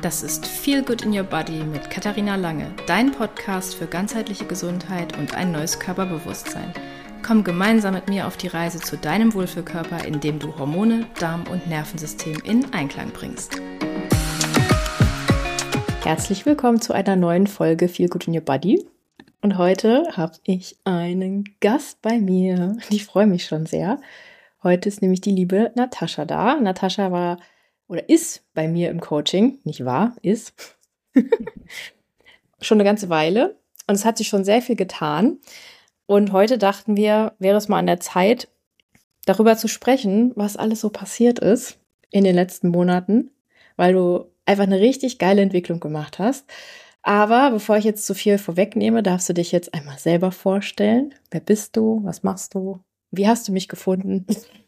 Das ist Feel Good in Your Body mit Katharina Lange, dein Podcast für ganzheitliche Gesundheit und ein neues Körperbewusstsein. Komm gemeinsam mit mir auf die Reise zu deinem Wohlfühlkörper, indem du Hormone, Darm- und Nervensystem in Einklang bringst. Herzlich willkommen zu einer neuen Folge Feel Good in Your Body. Und heute habe ich einen Gast bei mir. Ich freue mich schon sehr. Heute ist nämlich die liebe Natascha da. Natascha war oder ist bei mir im Coaching, nicht wahr, ist schon eine ganze Weile. Und es hat sich schon sehr viel getan. Und heute dachten wir, wäre es mal an der Zeit, darüber zu sprechen, was alles so passiert ist in den letzten Monaten, weil du einfach eine richtig geile Entwicklung gemacht hast. Aber bevor ich jetzt zu viel vorwegnehme, darfst du dich jetzt einmal selber vorstellen. Wer bist du? Was machst du? Wie hast du mich gefunden?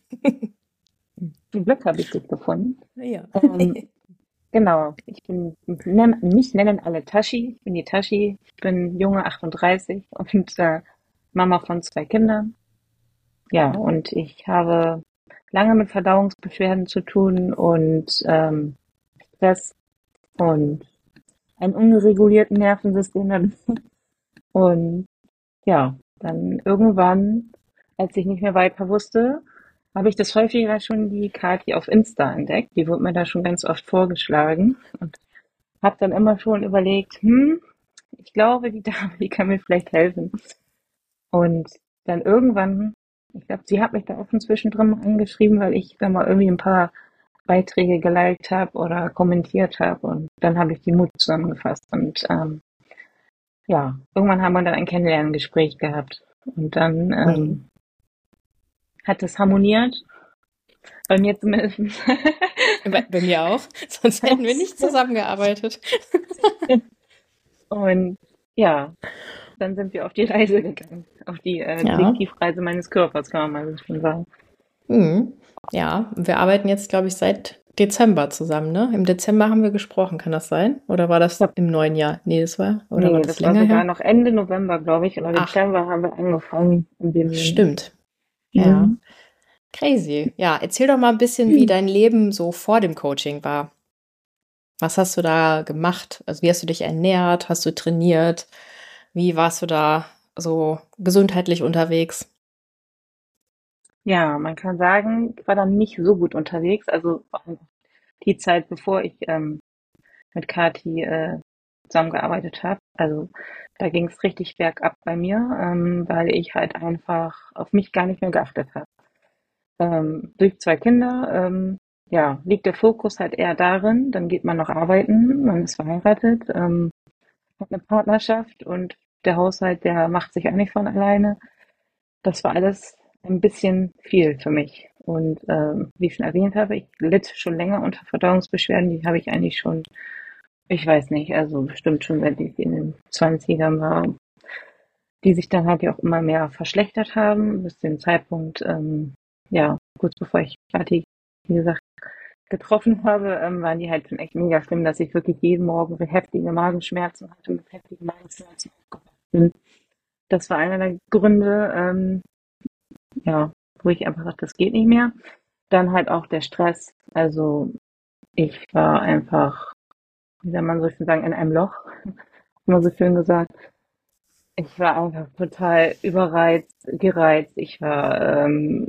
Zum Glück habe ich dich gefunden. Ja. Genau, mich nennen alle Tashi. Ich bin die Tashi. Ich bin junge 38 und Mama von 2 Kindern. Ja, und ich habe lange mit Verdauungsbeschwerden zu tun und Stress und einem unregulierten Nervensystem. Und ja, dann irgendwann, als ich nicht mehr weiter wusste, habe ich das häufiger schon die Kathi auf Insta entdeckt. Die wurde mir da schon ganz oft vorgeschlagen und habe dann immer schon überlegt, ich glaube, die Dame, die kann mir vielleicht helfen. Und dann irgendwann, ich glaube, sie hat mich da offen zwischendrin mal angeschrieben, weil ich da mal irgendwie ein paar Beiträge geliked habe oder kommentiert habe. Und dann habe ich die Mut zusammengefasst. Und ja, irgendwann haben wir dann ein Kennenlerngespräch gehabt. Und dann hat es harmoniert. Bei mir zumindest. Bei mir auch, sonst hätten wir nicht zusammengearbeitet. Und ja, dann sind wir auf die Reise gegangen. Auf die Detektivreise meines Körpers, kann man mal so schön sagen. Ja, wir arbeiten jetzt, glaube ich, seit Dezember zusammen, ne? Im Dezember haben wir gesprochen, kann das sein? Oder war das im neuen Jahr? Nee, das war das war länger sogar her? noch Ende November, glaube ich, oder Ach. Dezember haben wir angefangen. Stimmt. Ja. Crazy. Ja, erzähl doch mal ein bisschen, wie dein Leben so vor dem Coaching war. Was hast du da gemacht? Also wie hast du dich ernährt? Hast du trainiert? Wie warst du da so gesundheitlich unterwegs? Ja, man kann sagen, ich war dann nicht so gut unterwegs. Also die Zeit, bevor ich mit Kathi zusammengearbeitet habe. Also da ging es richtig bergab bei mir, weil ich halt einfach auf mich gar nicht mehr geachtet habe. Durch 2 Kinder, ja, liegt der Fokus halt eher darin, dann geht man noch arbeiten, man ist verheiratet, hat eine Partnerschaft und der Haushalt, der macht sich eigentlich von alleine. Das war alles ein bisschen viel für mich. Und wie ich schon erwähnt habe, ich litt schon länger unter Verdauungsbeschwerden, die habe ich eigentlich schon, ich weiß nicht, also bestimmt schon seit ich in den 20ern war, die sich dann halt ja auch immer mehr verschlechtert haben, bis zu dem Zeitpunkt, ja, kurz bevor ich Kathi, wie gesagt, getroffen habe, waren die halt schon echt mega schlimm, dass ich wirklich jeden Morgen so heftige Magenschmerzen hatte, mit heftigen Magenschmerzen aufgewacht bin. Das war einer der Gründe, ja, wo ich einfach dachte, das geht nicht mehr. Dann halt auch der Stress. Also ich war einfach, wie soll man so schön sagen, in einem Loch, immer so schön gesagt. Ich war einfach total überreizt, gereizt. Ich war,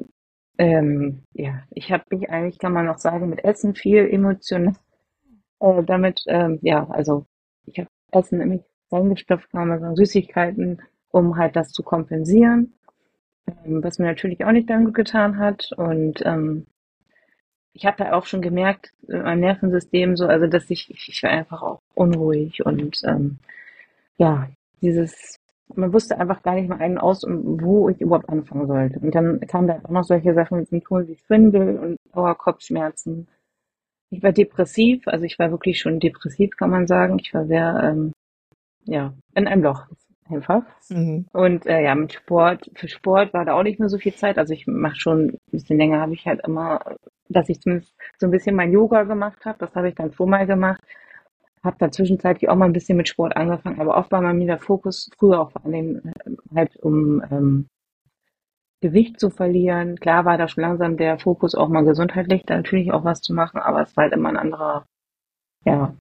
ja, ich habe mich eigentlich, kann man noch sagen, mit Essen viel emotional damit, ja, also ich habe Essen in mich reingestopft, kann man sagen, Süßigkeiten, um halt das zu kompensieren, was mir natürlich auch nicht dann gut getan hat. Und ich habe ja auch schon gemerkt, mein Nervensystem so, also dass ich war einfach auch unruhig und ja, dieses, man wusste einfach gar nicht mal einen aus, wo ich überhaupt anfangen sollte. Und dann kamen da auch noch solche Sachen mit Symptomen wie Schwindel und Kopfschmerzen. Ich war depressiv, also ich war wirklich schon depressiv, kann man sagen. Ich war sehr, ja, in einem Loch einfach. Und ja, mit Sport, für Sport war da auch nicht mehr so viel Zeit. Also ich mache schon ein bisschen länger, habe ich halt immer, dass ich zumindest so ein bisschen mein Yoga gemacht habe. Das habe ich dann schon mal gemacht. Habe da zwischenzeitlich auch mal ein bisschen mit Sport angefangen, aber oft war bei mir der Fokus früher auch vor allem halt um Gewicht zu verlieren. Klar war da schon langsam der Fokus auch mal gesundheitlich, da natürlich auch was zu machen, aber es war halt immer ein anderer, ja,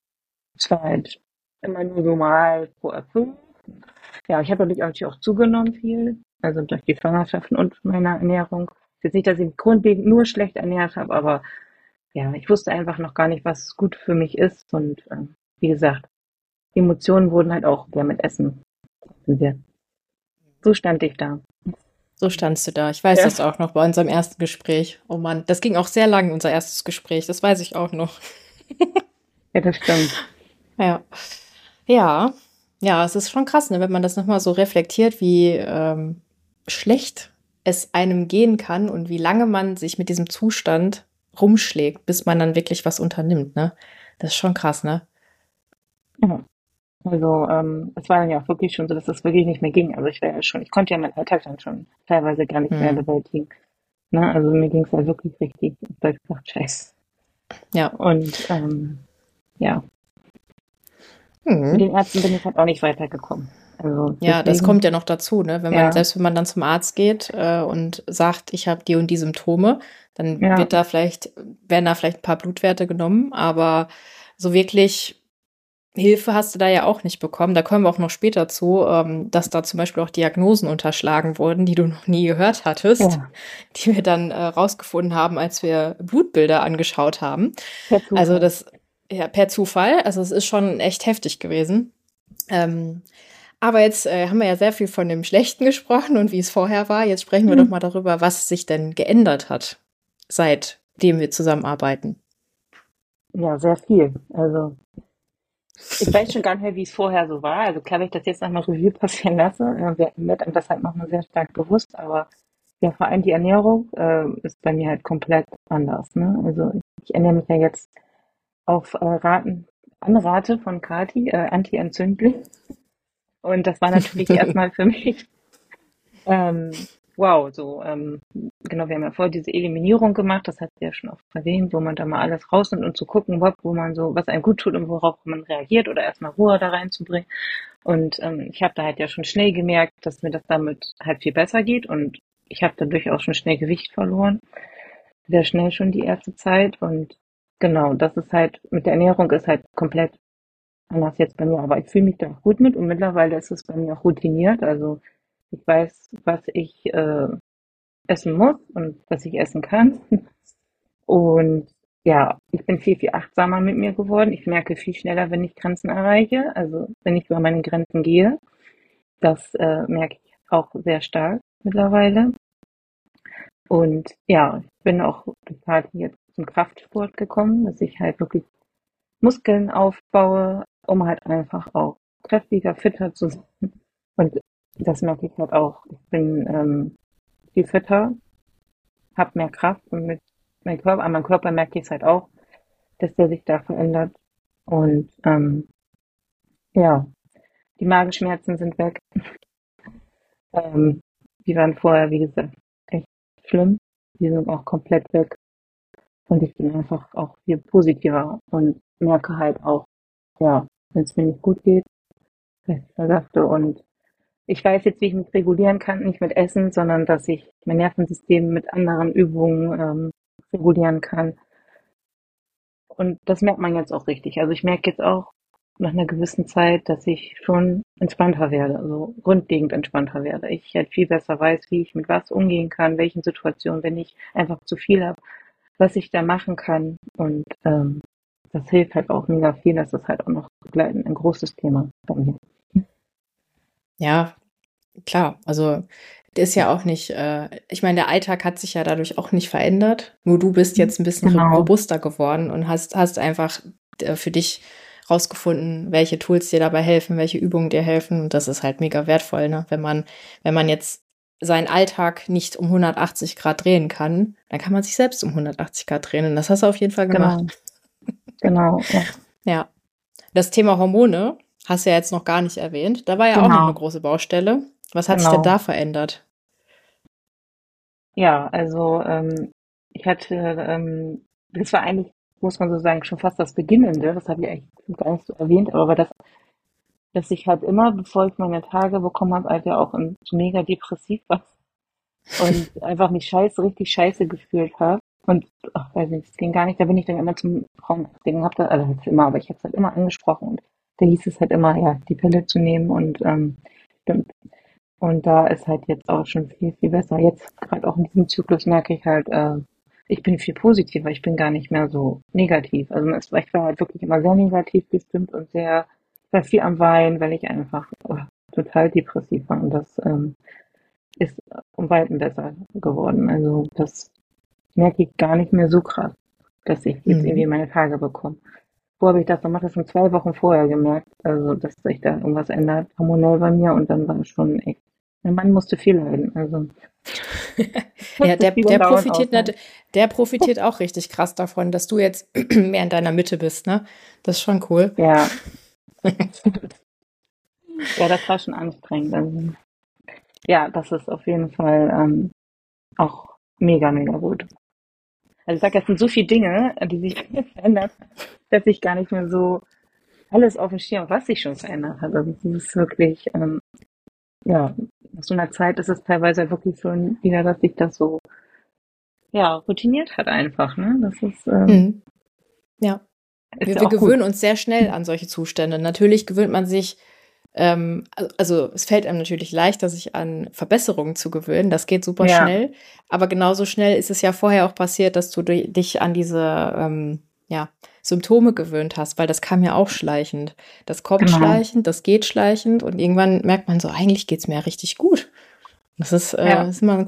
Es war halt immer nur so mal pro Erfüllung. Ja, ich habe natürlich auch zugenommen viel, also durch die Schwangerschaften und meine Ernährung. Ist jetzt nicht, dass ich mich grundlegend nur schlecht ernährt habe, aber ja, ich wusste einfach noch gar nicht, was gut für mich ist. Und wie gesagt, Emotionen wurden halt auch ja mit Essen. kompensiert. So stand ich da. So standst du da. Ich weiß Ja, das auch noch bei unserem ersten Gespräch. Oh Mann, das ging auch sehr lang, unser erstes Gespräch. Das weiß ich auch noch. ja, das stimmt. Ja. Ja. Ja, es ist schon krass, ne, wenn man das nochmal so reflektiert, wie schlecht es einem gehen kann und wie lange man sich mit diesem Zustand rumschlägt, bis man dann wirklich was unternimmt, ne? Das ist schon krass, ne? Ja. Also es war dann ja auch wirklich schon so, dass es wirklich nicht mehr ging. Also ich konnte ja meinen Alltag dann schon teilweise gar nicht mehr Hm. bewältigen. Ne? Also mir ging es ja wirklich richtig, da hab ich gesagt, scheiße. Ja. Und ja, mit Hm. den Ärzten bin ich halt auch nicht weitergekommen. Also Ja, das deswegen, kommt ja noch dazu, ne? ja, Selbst wenn man dann zum Arzt geht und sagt, ich habe die und die Symptome, dann ja, werden da vielleicht ein paar Blutwerte genommen, aber so wirklich Hilfe hast du da ja auch nicht bekommen. Da kommen wir auch noch später zu, dass da zum Beispiel auch Diagnosen unterschlagen wurden, die du noch nie gehört hattest, ja, die wir dann rausgefunden haben, als wir Blutbilder angeschaut haben. per Also Zufall. ja, per Zufall. Also es ist schon echt heftig gewesen. Ähm, aber jetzt haben wir ja sehr viel von dem Schlechten gesprochen und wie es vorher war. Jetzt sprechen wir Hm. doch mal darüber, was sich denn geändert hat, seitdem wir zusammenarbeiten. Ja, sehr viel. Also ich weiß schon gar nicht mehr, wie es vorher so war. Also klar, wenn ich das jetzt nochmal Revue passieren lasse, wird einem das halt nochmal sehr stark bewusst, aber ja, vor allem die Ernährung ist bei mir halt komplett anders. Ne? Also ich ernähre mich ja jetzt auf Anrate von Kati, anti-entzündlich. Und das war natürlich erstmal für mich wow, so genau, wir haben ja vorher diese Eliminierung gemacht, das hat sie ja schon oft erwähnt, wo man da mal alles rausnimmt und zu gucken, wo man so, was einem gut tut und worauf man reagiert oder erstmal Ruhe da reinzubringen. Und ich habe da halt ja schon schnell gemerkt, dass mir das damit halt viel besser geht und ich habe dadurch auch schon schnell Gewicht verloren, sehr schnell schon die erste Zeit und genau, das ist halt, mit der Ernährung ist halt komplett anders jetzt bei mir, aber ich fühle mich da auch gut mit und mittlerweile ist es bei mir auch routiniert, also ich weiß, was ich essen muss und was ich essen kann. Und ja, ich bin viel, viel achtsamer mit mir geworden. Ich merke viel schneller, wenn ich Grenzen erreiche, also wenn ich über meine Grenzen gehe. Das merke ich auch sehr stark mittlerweile. Und ja, ich bin auch total jetzt zum Kraftsport gekommen, dass ich halt wirklich Muskeln aufbaue, um halt einfach auch kräftiger, fitter zu sein. Und das merke ich halt auch. Ich bin viel fitter, habe mehr Kraft und an meinem Körper merke ich es halt auch, dass der sich da verändert. Und ja, die Magenschmerzen sind weg. Ähm, die waren vorher, wie gesagt, echt schlimm. Die sind auch komplett weg. Und ich bin einfach auch viel positiver und merke halt auch, ja, wenn es mir nicht gut geht, was ich da sagte. Und ich weiß jetzt, wie ich mich regulieren kann, nicht mit Essen, sondern dass ich mein Nervensystem mit anderen Übungen regulieren kann. Und das merkt man jetzt auch richtig. Also ich merke jetzt auch nach einer gewissen Zeit, dass ich schon entspannter werde, also grundlegend entspannter werde. Ich halt viel besser weiß, wie ich mit was umgehen kann, welchen Situationen, wenn ich einfach zu viel habe, was ich da machen kann. Und das hilft halt auch mega viel. Das ist halt auch noch begleitend ein großes Thema bei mir. Ja, klar. Also der ist ja auch nicht, ich meine, der Alltag hat sich ja dadurch auch nicht verändert. Nur du bist jetzt ein bisschen Genau, robuster geworden und hast einfach für dich rausgefunden, welche Tools dir dabei helfen, welche Übungen dir helfen. Und das ist halt mega wertvoll, ne? Wenn man jetzt seinen Alltag nicht um 180 Grad drehen kann, dann kann man sich selbst um 180 Grad drehen. Und das hast du auf jeden Fall gemacht. genau, genau, ja, Ja. Das Thema Hormone hast du ja jetzt noch gar nicht erwähnt. Da war ja auch noch eine genau, große Baustelle. Was hat sich denn genau. da verändert? Ja, also ich hatte, das war eigentlich, muss man so sagen, schon fast das Beginnende, das habe ich eigentlich gar nicht so erwähnt, aber das, dass ich halt immer, bevor ich meine Tage bekommen habe, halt ja auch so mega depressiv war und einfach mich richtig scheiße gefühlt habe. Und ach, weiß nicht, das ging gar nicht. Da bin ich dann immer zum Frauenarzt gegangen, hab da, also jetzt immer, aber ich habe es halt immer angesprochen und da hieß es halt immer, ja, die Pille zu nehmen und, und da ist halt jetzt auch schon viel, viel besser. Jetzt gerade auch in diesem Zyklus merke ich halt, ich bin viel positiver, ich bin gar nicht mehr so negativ. Also ich war halt wirklich immer sehr negativ gestimmt und sehr, ich war viel am Weinen, weil ich einfach total depressiv war. Und das ist um Weiten besser geworden. Also das merke ich gar nicht mehr so krass, dass ich jetzt Mhm. irgendwie meine Tage bekomme. Wo habe ich das gemacht? Das schon 2 Wochen vorher gemerkt, also dass sich da irgendwas ändert, hormonell bei mir und dann war es schon echt. Mein Mann musste viel leiden, also Ja, musste viel dauernd aushalten. der profitiert auch richtig krass davon, dass du jetzt mehr in deiner Mitte bist, ne? Das ist schon cool. Ja, ja, das war schon anstrengend. Also, ja, das ist auf jeden Fall auch mega, mega gut. Also ich sag, das sind so viele Dinge, die sich verändert, dass ich gar nicht mehr so alles auf dem Schirm, was sich schon verändert hat. Also es ist wirklich, ja, nach so einer Zeit ist es teilweise wirklich schon wieder, dass sich das so, ja, routiniert hat einfach, ne? Das Mhm. Ja. ist ja Wir auch gut. gewöhnen uns sehr schnell an solche Zustände. Natürlich gewöhnt man sich, also es fällt einem natürlich leichter, sich an Verbesserungen zu gewöhnen. Das geht super Ja, schnell. Aber genauso schnell ist es ja vorher auch passiert, dass du dich an diese ja, Symptome gewöhnt hast, weil das kam ja auch schleichend. Das kommt genau. schleichend, das geht schleichend und irgendwann merkt man so, eigentlich geht's mir ja richtig gut. Ja, Das ist immer ein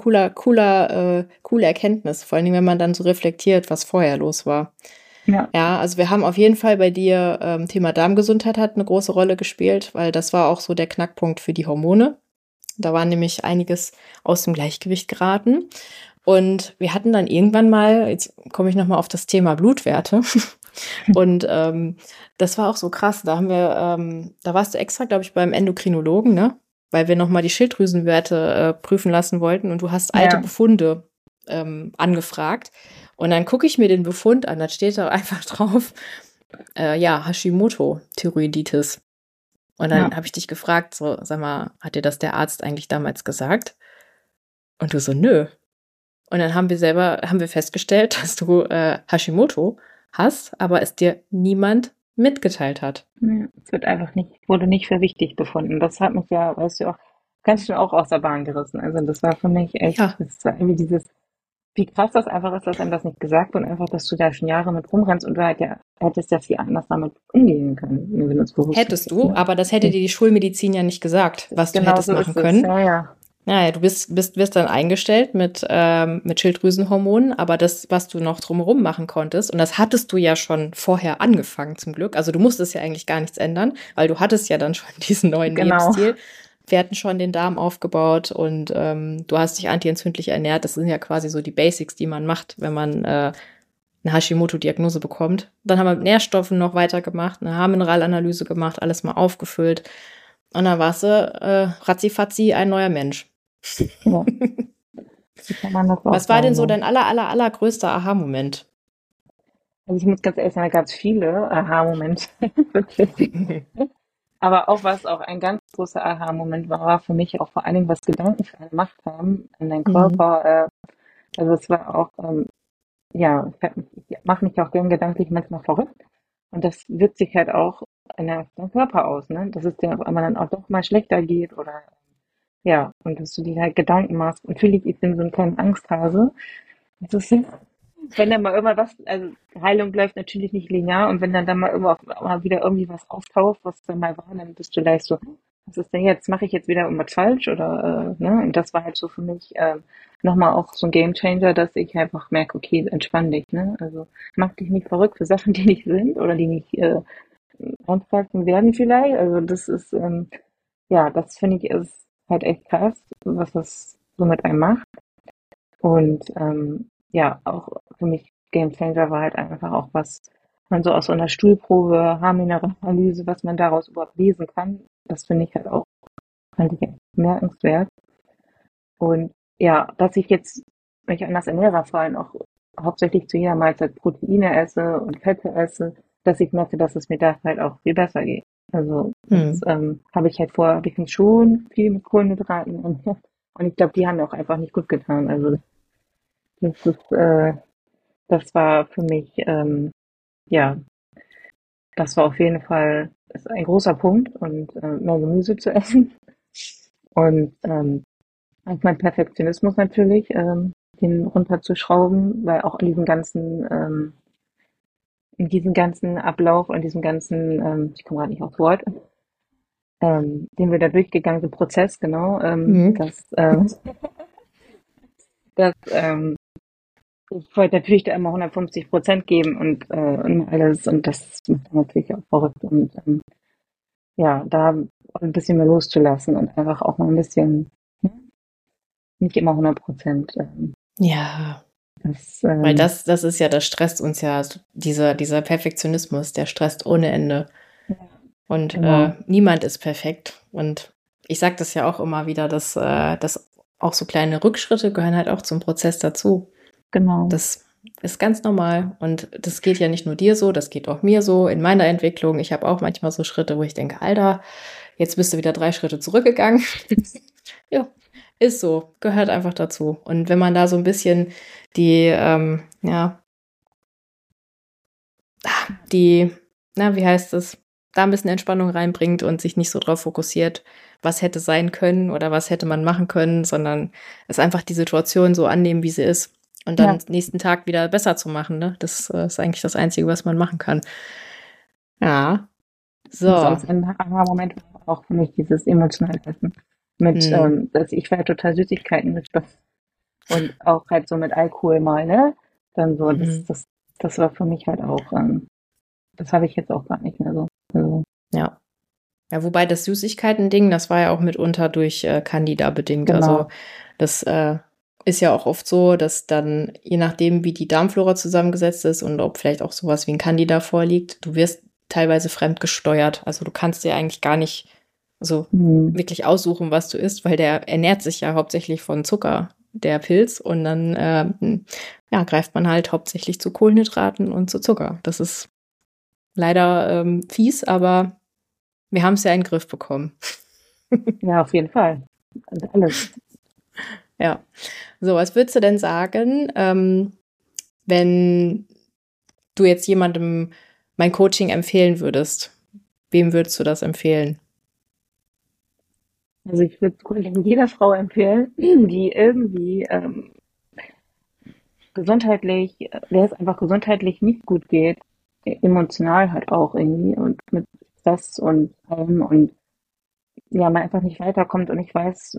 coole Erkenntnis, vor allen Dingen, wenn man dann so reflektiert, was vorher los war. ja, Ja, also wir haben auf jeden Fall bei dir, Thema Darmgesundheit hat eine große Rolle gespielt, weil das war auch so der Knackpunkt für die Hormone. Da war nämlich einiges aus dem Gleichgewicht geraten. Und wir hatten dann irgendwann mal, jetzt komme ich nochmal auf das Thema Blutwerte. Und das war auch so krass. Da warst du extra, glaube ich, beim Endokrinologen, ne? Weil wir nochmal die Schilddrüsenwerte prüfen lassen wollten und du hast alte ja, Befunde angefragt. Und dann gucke ich mir den Befund an, da steht da einfach drauf, ja, Hashimoto-Thyreoiditis. Und dann ja. habe ich dich gefragt, so, sag mal, hat dir das der Arzt eigentlich damals gesagt? Und du so, nö. Und dann haben wir festgestellt, dass du Hashimoto hast, aber es dir niemand mitgeteilt hat. Ja, es wird einfach nicht, wurde nicht für wichtig befunden. Das hat mich ja, weißt du auch, ganz schön auch aus der Bahn gerissen. Also das war für mich echt, Ja, das war irgendwie dieses, wie krass das einfach ist, dass einem das nicht gesagt wird und einfach, dass du da schon Jahre mit rumrennst und du halt ja, hättest ja viel anders damit umgehen können, wenn du es bewusst hättest hättest, du, ne? aber das hätte dir die Schulmedizin ja nicht gesagt, was du Genau hättest so machen ist es. können. Ja, ja. Naja, du wirst dann eingestellt mit Schilddrüsenhormonen, aber das, was du noch drumherum machen konntest, und das hattest du ja schon vorher angefangen zum Glück, also du musstest ja eigentlich gar nichts ändern, weil du hattest ja dann schon diesen neuen Genau. Lebensstil. Wir hatten schon den Darm aufgebaut und du hast dich antientzündlich ernährt. Das sind ja quasi so die Basics, die man macht, wenn man eine Hashimoto-Diagnose bekommt. Dann haben wir mit Nährstoffen noch weitergemacht, eine Haarmineralanalyse gemacht, alles mal aufgefüllt. Und dann warst du ratzifatzi ein neuer Mensch. Ja, so kann man das auch Was war denn sagen, so ja. dein allergrößter Aha-Moment? Also ich muss ganz ehrlich sagen, da gab es viele Aha-Momente, wirklich. Aber auch was auch ein ganz großer Aha-Moment war, war für mich auch vor allen Dingen, was Gedanken für eine Macht haben in deinem Mhm. Körper. Also es war auch, ja, ich mache mich auch gern gedanklich manchmal verrückt. Und das wirkt sich halt auch auf deinen Körper aus, ne? Dass es dir auf einmal dann auch doch mal schlechter geht oder ja, und dass du dir halt Gedanken machst. Und natürlich, ich bin so ein kleiner Angsthase. Das ist, wenn dann mal irgendwann was, also Heilung läuft natürlich nicht linear und wenn dann mal immer mal wieder irgendwie was auftaucht, was dann mal war, dann bist du gleich so, was ist denn jetzt? Mache ich jetzt wieder irgendwas falsch oder ne? Und das war halt so für mich nochmal auch so ein Gamechanger, dass ich einfach merke, okay, entspann dich, ne? Also mach dich nicht verrückt für Sachen, die nicht sind oder die nicht anpassen werden vielleicht. Also das ist ja, das finde ich ist halt echt krass, was das so mit einem macht. Und ja, auch für mich Gamechanger war halt einfach auch, was man so aus so einer Stuhlprobe, Haarmineralanalyse, was man daraus überhaupt lesen kann. Das finde ich halt auch, fand ich echt bemerkenswert. Und ja, dass ich jetzt mich anders ernähre, vor allem auch hauptsächlich zu jeder Mahlzeit Proteine esse und Fette esse, dass ich merke, dass es mir da halt auch viel besser geht. Also das Hm. habe ich halt vorher, habe ich mich schon viel mit Kohlenhydraten und ich glaube, die haben mir auch einfach nicht gut getan. Also das ist das war für mich, ja, das war auf jeden Fall ist ein großer Punkt und mehr Gemüse zu essen. Und auch mein Perfektionismus natürlich, den runterzuschrauben, weil auch in diesem ganzen Ablauf und diesem ganzen, ich komme gerade nicht aufs Wort, den wir da durchgegangen sind, Prozess, genau, Mhm. dass ich wollte natürlich da immer 150% geben und alles und das macht dann natürlich auch verrückt und ja, da ein bisschen mehr loszulassen und einfach auch mal ein bisschen, ne, nicht immer 100%. Ja, Das, weil das ist ja, das stresst uns ja, dieser Perfektionismus, der stresst ohne Ende. ja, Und genau, niemand ist perfekt. Und ich sage das ja auch immer wieder, dass auch so kleine Rückschritte gehören halt auch zum Prozess dazu. genau. Das ist ganz normal. Und das geht ja nicht nur dir so, das geht auch mir so in meiner Entwicklung. Ich habe auch manchmal so Schritte, wo ich denke, Alter, jetzt bist du wieder 3 Schritte zurückgegangen. Ja, ist so, gehört einfach dazu. Und wenn man da so ein bisschen die, ja, die, na, wie heißt es, da ein bisschen Entspannung reinbringt und sich nicht so drauf fokussiert, was hätte sein können oder was hätte man machen können, sondern es einfach die Situation so annehmen, wie sie ist und dann Ja, nächsten Tag wieder besser zu machen. Ne? Das ist eigentlich das Einzige, was man machen kann. Ja, so. sonst ein Aha-Moment war auch für mich dieses emotionale Essen. Hm. Dass ich war total Süßigkeiten mit Spaß und auch halt so mit Alkohol mal, ne? Dann so, Hm. das war für mich halt auch, das habe ich jetzt auch gar nicht mehr so. Also, Ja. Ja, wobei das Süßigkeiten-Ding, das war ja auch mitunter durch Candida bedingt. Also genau. das ist ja auch oft so, dass dann, je nachdem, wie die Darmflora zusammengesetzt ist und ob vielleicht auch sowas wie ein Candida vorliegt, du wirst teilweise fremdgesteuert. Also du kannst dir eigentlich gar nicht so Hm. wirklich aussuchen, was du isst, weil der ernährt sich ja hauptsächlich von Zucker, der Pilz. Und dann ja, greift man halt hauptsächlich zu Kohlenhydraten und zu Zucker. Das ist leider fies, aber wir haben es ja in den Griff bekommen. Ja, auf jeden Fall. Also alles. Ja. So, was würdest du denn sagen, wenn du jetzt jemandem mein Coaching empfehlen würdest? Wem würdest du das empfehlen? Also ich würde es jeder Frau empfehlen, die irgendwie gesundheitlich, der es einfach gesundheitlich nicht gut geht, emotional halt auch irgendwie und mit Stress und allem und ja, man einfach nicht weiterkommt und ich weiß,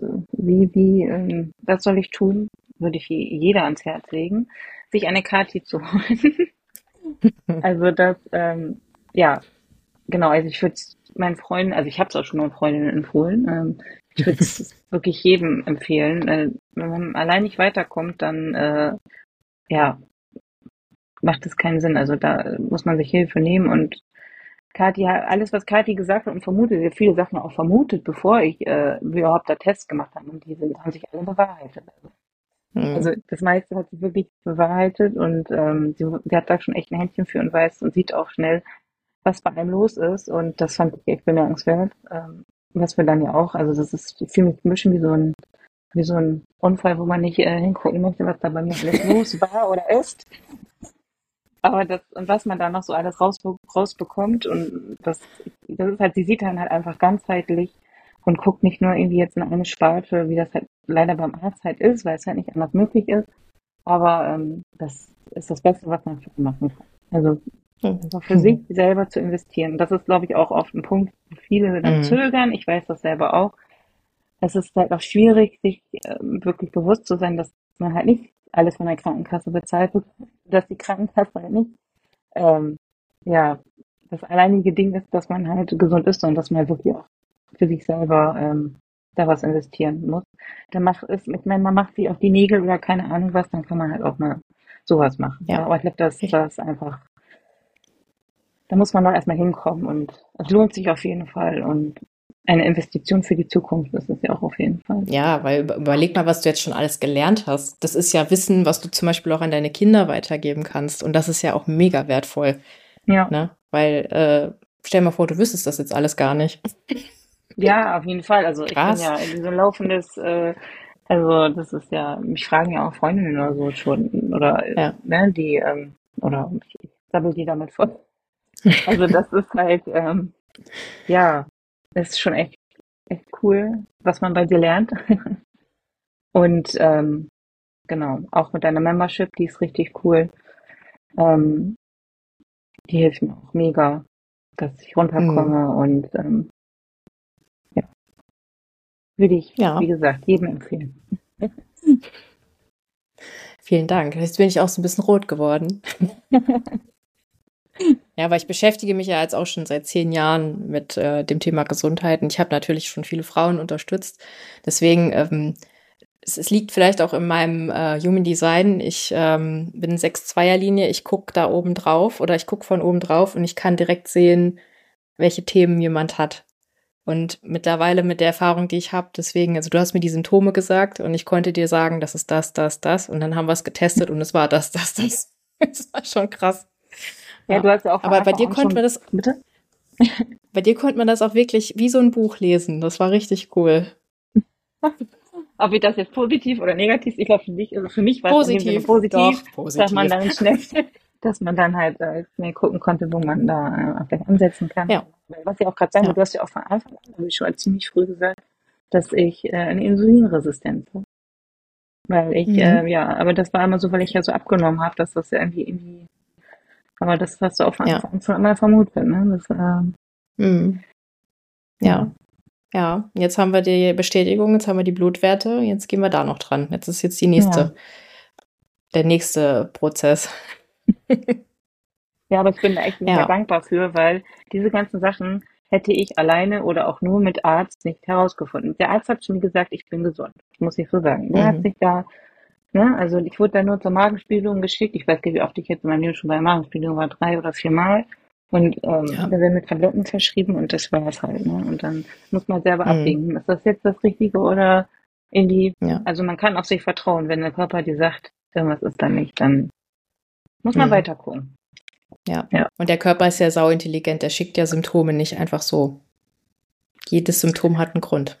was soll ich tun, würde ich jeder ans Herz legen, sich eine Kati zu holen. Also ja, genau, also ich würde es meinen Freunden, also ich habe es auch schon meinen Freundinnen empfohlen, ich würde es wirklich jedem empfehlen. Wenn man allein nicht weiterkommt, dann ja, macht es keinen Sinn. Also da muss man sich Hilfe nehmen und alles, was Kathi gesagt hat und vermutet, sie hat viele Sachen auch vermutet, bevor wir überhaupt da Tests gemacht haben und haben sich alle bewahrheitet. Also Hm. das meiste hat sich wirklich bewahrheitet und sie hat da schon echt ein Händchen für und weiß und sieht auch schnell, was bei einem los ist und das fand ich echt bemerkenswert. Was wir dann ja auch, also das ist, ich fühle mich ein bisschen wie so ein Unfall, wo man nicht hingucken möchte, was da bei mir alles los war oder ist. Aber und was man da noch so alles rausbekommt und das ist halt, sie sieht dann halt einfach ganzheitlich und guckt nicht nur irgendwie jetzt in eine Sparte, wie das halt leider beim Arzt halt ist, weil es halt nicht anders möglich ist. Aber das ist das Beste, was man für ihn machen kann. Also einfach für sich selber zu investieren. Das ist, glaube ich, auch oft ein Punkt, wo viele dann Hm. zögern. Ich weiß das selber auch. Es ist halt auch schwierig, sich wirklich bewusst zu sein, dass man halt nicht alles von der Krankenkasse bezahlt wird, dass die Krankenkasse halt nicht ähm, ja, das alleinige Ding ist, dass man halt gesund ist und dass man wirklich auch für sich selber da was investieren muss. Ich meine, man macht sich auf die Nägel oder keine Ahnung was, dann kann man halt auch mal sowas machen. Ja, Ja. aber ich glaube, das einfach, da muss man doch erstmal hinkommen und es lohnt sich auf jeden Fall und eine Investition für die Zukunft ist es ja auch auf jeden Fall. Ja, weil überleg mal, was du jetzt schon alles gelernt hast. Das ist ja Wissen, was du zum Beispiel auch an deine Kinder weitergeben kannst. Und das ist ja auch mega wertvoll, Ja, ne? Weil, stell dir mal vor, du wüsstest das jetzt alles gar nicht. ja, auf jeden Fall. Also ich bin Krass. ja in so ein laufendes Also das ist ja, mich fragen ja auch Freundinnen oder so schon, oder Ja. ne, die, oder ich sabbel die damit voll. Also das ist halt, ja, das ist schon echt cool, was man bei dir lernt. Und genau, auch mit deiner Membership, die ist richtig cool. Ähm, Die hilft mir auch mega, dass ich Mhm. runterkomme und ja, würde ich, wie Ja, gesagt, jedem empfehlen. vielen Dank. Jetzt bin ich auch so ein bisschen rot geworden. Ja, weil ich beschäftige mich ja jetzt auch schon seit 10 Jahren mit dem Thema Gesundheit und ich habe natürlich schon viele Frauen unterstützt. Deswegen, es liegt vielleicht auch in meinem Human Design. Ich bin 6-2er-Linie, ich gucke da oben drauf oder ich gucke von oben drauf und ich kann direkt sehen, welche Themen jemand hat. Und mittlerweile mit der Erfahrung, die ich habe, deswegen, also du hast mir die Symptome gesagt und ich konnte dir sagen, das ist das, das, das. Und dann haben wir es getestet und es war das, das, das. Das war schon krass. Ja, du Ja. hast ja auch von Aber Anfang an schon, bitte? bei dir konnte man das auch wirklich wie so ein Buch lesen. Das war richtig cool. Ob ich das jetzt positiv oder negativ, ich glaube für dich, also für mich war es in dem Sinne Positiv, positiv, doch, dass man positiv. dann schnell, dass man dann halt schnell gucken konnte, wo man da vielleicht ansetzen kann. Ja, Weil was ich auch gerade sagen wollte, ja. du hast ja auch von Anfang an, habe ich schon ziemlich früh gesagt, dass ich eine Insulinresistenz habe. Weil ich, Mhm. ja, aber das war immer so, weil ich ja so abgenommen habe, dass das ja irgendwie, aber das hast du auch von Ja. Anfang an schon einmal vermutet, ne? Das, Mhm. ja, Ja. Ja. Jetzt haben wir die Bestätigung, jetzt haben wir die Blutwerte, jetzt gehen wir da noch dran. Jetzt ist jetzt ja. der nächste Prozess. Ja, aber ich bin da echt mega Ja. dankbar für, weil diese ganzen Sachen hätte ich alleine oder auch nur mit Arzt nicht herausgefunden. Der Arzt hat schon gesagt, ich bin gesund, muss ich so sagen. Der hat Mhm. sich da, ne, also ich wurde da nur zur Magenspiegelung geschickt. Ich weiß gar nicht, wie oft ich jetzt in meinem Leben schon bei der Magenspiegelung war, 3 oder 4 Mal. Und Ja. da werden mit Tabletten verschrieben und das war es halt, ne? Und dann muss man selber Mhm. abwägen, ist das jetzt das Richtige oder in die, Ja. also man kann auf sich vertrauen, wenn der Körper dir sagt, irgendwas ist da nicht, dann muss man Mhm. weiter gucken. Ja. Ja, Und der Körper ist ja sauintelligent, der schickt ja Symptome nicht einfach so. Jedes Symptom hat einen Grund.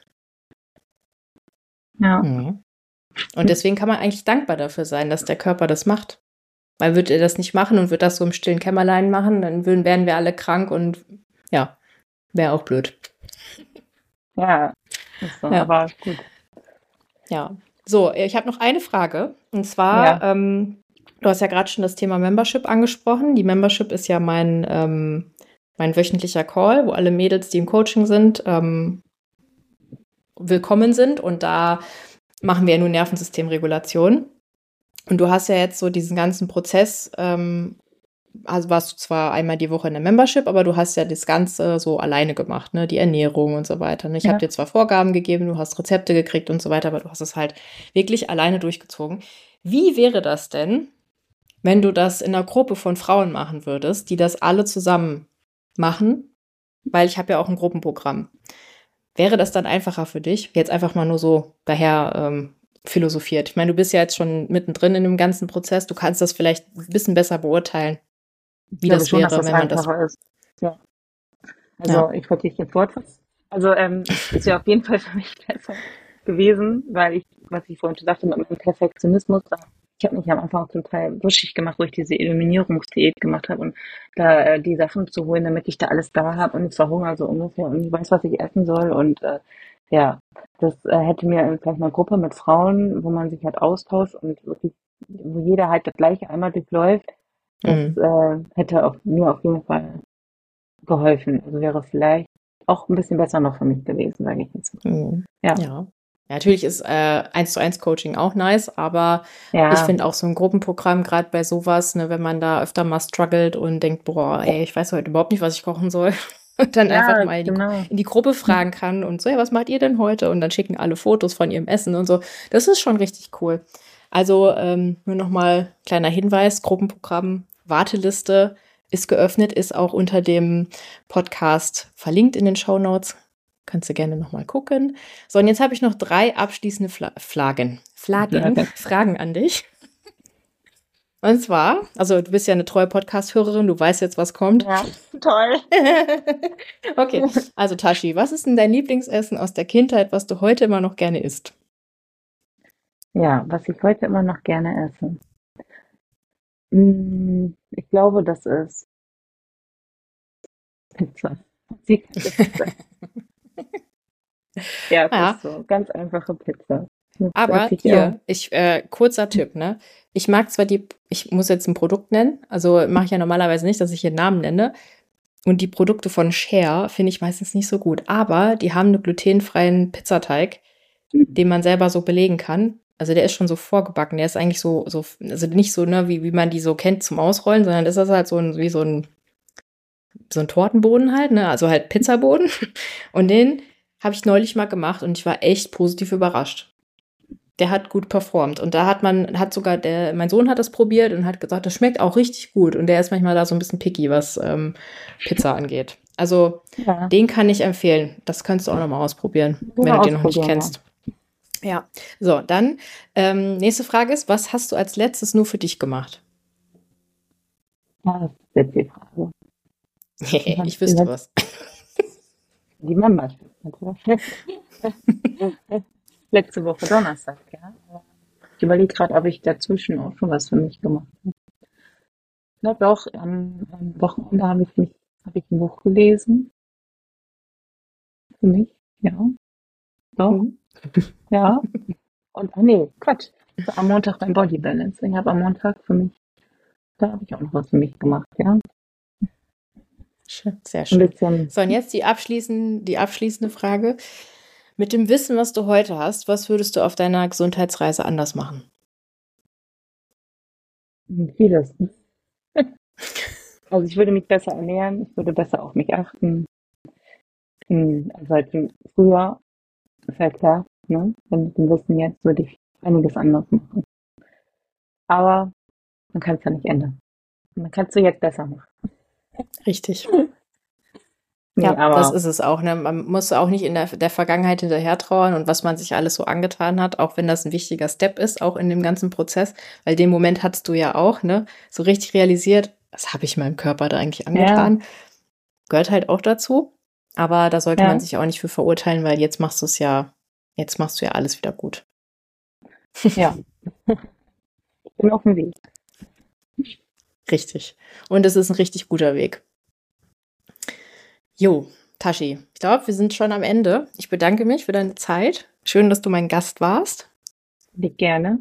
ja. Mhm. Und deswegen kann man eigentlich dankbar dafür sein, dass der Körper das macht. Weil würde er das nicht machen und würde das so im stillen Kämmerlein machen, dann wären wir alle krank und ja, wäre auch blöd. Ja, ist so, Ja, aber gut. ja. So, ich habe noch eine Frage. Und zwar, Ja, du hast ja gerade schon das Thema Membership angesprochen. Die Membership ist ja mein wöchentlicher Call, wo alle Mädels, die im Coaching sind, willkommen sind. Und da machen wir ja nur Nervensystemregulation. Und du hast ja jetzt so diesen ganzen Prozess, also warst du zwar einmal die Woche in der Membership, aber du hast ja das Ganze so alleine gemacht, ne? Die Ernährung und so weiter. Ne? Ich habe ja. dir zwar Vorgaben gegeben, du hast Rezepte gekriegt und so weiter, aber du hast es halt wirklich alleine durchgezogen. Wie wäre das denn, wenn du das in einer Gruppe von Frauen machen würdest, die das alle zusammen machen? Weil ich habe ja auch ein Gruppenprogramm. Wäre das dann einfacher für dich? Jetzt einfach mal nur so daher philosophiert. Ich meine, du bist ja jetzt schon mittendrin in dem ganzen Prozess. Du kannst das vielleicht ein bisschen besser beurteilen, Ich wie glaube das schon, dass wäre, das wenn man das. einfacher ist. Ja. Also Ja. ich wollte dich jetzt Wortfass. Also ist ja auf jeden Fall für mich besser gewesen, weil ich, was ich vorhin schon sagte, mit meinem Perfektionismus, ich habe mich am Anfang auch zum Teil wuschig gemacht, wo ich diese Eliminierungsdiät gemacht habe und da die Sachen zu holen, damit ich da alles da habe und ich verhungere so ungefähr und ich weiß, was ich essen soll und ja, das hätte mir vielleicht eine Gruppe mit Frauen, wo man sich halt austauscht und wirklich, wo jeder halt das Gleiche einmal durchläuft, das Mhm. hätte mir auf jeden Fall geholfen. Also wäre vielleicht auch ein bisschen besser noch für mich gewesen, sage ich jetzt mal. Mhm. Ja, Ja. Ja, natürlich ist 1:1 Coaching auch nice, aber ich ja, finde auch so ein Gruppenprogramm, gerade bei sowas, ne, wenn man da öfter mal struggelt und denkt, boah, ey, ich weiß heute überhaupt nicht, was ich kochen soll. Und dann einfach ja, mal genau. in die Gruppe fragen kann und so, ja, was macht ihr denn heute? Und dann schicken alle Fotos von ihrem Essen und so. Das ist schon richtig cool. Also nur nochmal kleiner Hinweis, Gruppenprogramm, Warteliste ist geöffnet, ist auch unter dem Podcast verlinkt in den Shownotes. Kannst du gerne nochmal gucken. So, und jetzt habe ich noch 3 abschließende Ja, Fragen an dich. Und zwar, also du bist ja eine treue Podcast-Hörerin, du weißt jetzt, was kommt. ja, toll. Okay, also Tashi, was ist denn dein Lieblingsessen aus der Kindheit, was du heute immer noch gerne isst? Ja, was ich heute immer noch gerne esse. Ich glaube, das ist Pizza. Sie kannte Pizza. Ja, es Ja, ist so. Ganz einfache Pizza. Das aber esse ich auch. hier, kurzer Tipp, ne? Ich mag zwar ich muss jetzt ein Produkt nennen, also mache ich ja normalerweise nicht, dass ich hier Namen nenne. Und die Produkte von Share finde ich meistens nicht so gut. Aber die haben einen glutenfreien Pizzateig, den man selber so belegen kann. Also der ist schon so vorgebacken. Der ist eigentlich also nicht so, ne, wie man die so kennt zum Ausrollen, sondern das ist halt wie so ein Tortenboden halt, ne? Also halt Pizzaboden. Und den habe ich neulich mal gemacht und ich war echt positiv überrascht. Der hat gut performt. Und da mein Sohn hat das probiert und hat gesagt, das schmeckt auch richtig gut. Und der ist manchmal da so ein bisschen picky, was Pizza angeht. Also Ja, den kann ich empfehlen. Das kannst du auch noch mal ausprobieren, wenn mal du den noch nicht ausprobieren. Ja. kennst. Ja. So, dann nächste Frage ist, was hast du als letztes nur für dich gemacht? Ja, das ist jetzt die Frage. Ich wüsste was. Die Membership natürlich. Letzte Woche Donnerstag, ja. Ich überlege gerade, ob ich dazwischen auch schon was für mich gemacht habe. Ja, doch, am Wochenende habe ich ein Buch gelesen. Für mich, ja. Doch, Mhm. ja. Und, nee, Quatsch. Das war am Montag beim Body Balance. Ich habe am Montag da habe ich auch noch was für mich gemacht, ja. Schön, sehr Ein schön. bisschen, So, und jetzt die abschließende Frage. Mit dem Wissen, was du heute hast, was würdest du auf deiner Gesundheitsreise anders machen? vieles. Also ich würde mich besser ernähren, ich würde besser auf mich achten. Also halt früher, ist ja klar, ne? Mit dem Wissen jetzt würde ich einiges anders machen. Aber man kann es ja nicht ändern. Man kann es so jetzt besser machen. Richtig. Nee, Ja, das aber ist es auch. Ne? Man muss auch nicht in der Vergangenheit hinterher trauern und was man sich alles so angetan hat, auch wenn das ein wichtiger Step ist, auch in dem ganzen Prozess. Weil den Moment hattest du ja auch, ne? So richtig realisiert, was habe ich meinem Körper da eigentlich ja, angetan? Gehört halt auch dazu. Aber da sollte man ja, sich auch nicht für verurteilen, weil jetzt machst du ja alles wieder gut. ja, ich bin auf dem Weg. Richtig. Und es ist ein richtig guter Weg. Jo, Tashi, ich glaube, wir sind schon am Ende. Ich bedanke mich für deine Zeit. Schön, dass du mein Gast warst. Lieg gerne.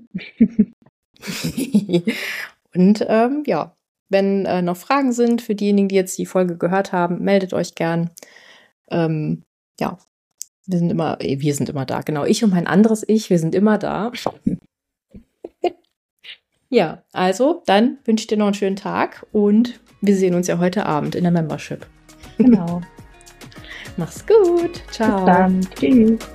Und ja, wenn noch Fragen sind für diejenigen, die jetzt die Folge gehört haben, meldet euch gern. Ja, wir sind immer da. Genau, ich und mein anderes Ich, wir sind immer da. Ja, also dann wünsche ich dir noch einen schönen Tag und wir sehen uns ja heute Abend in der Membership. Genau. Mach's gut. Bis Ciao. dann. Tschüss.